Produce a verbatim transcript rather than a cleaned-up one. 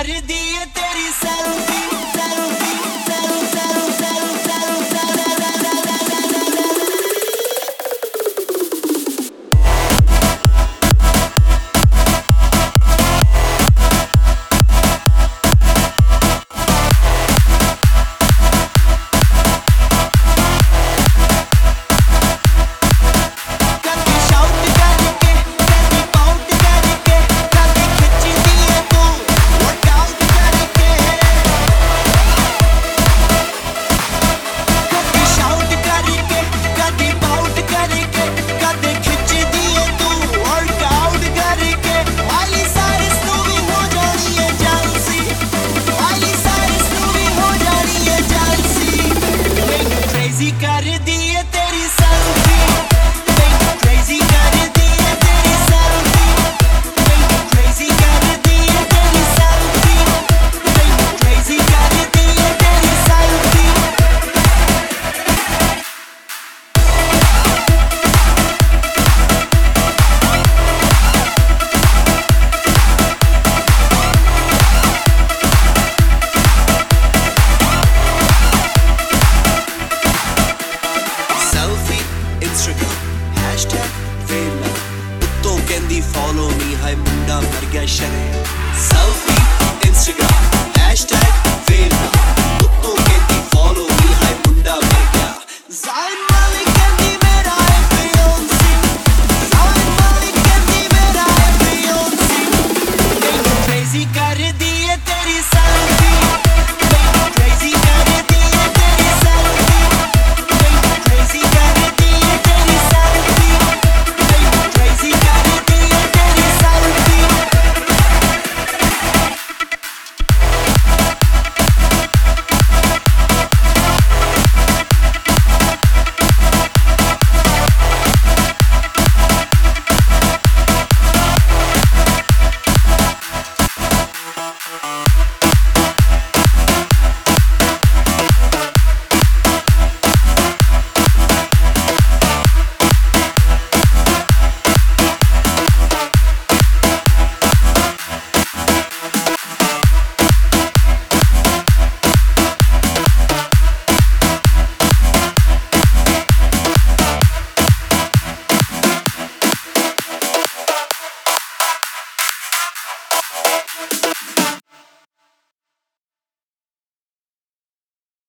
कर दिए तेरी सेल्फी सेल्फी सेल्फी कर दिए तेरी सेल्फी क्रेजी कर दिए तेरी सेल्फी क्रेजी कर दिए तेरी सेल्फी क्रेजी कर दिए तेरी सेल्फी Instagram hashtag fame उत्तों कहंदी follow me हाय मुंडा मर गया शरे selfie Instagram hashtag fame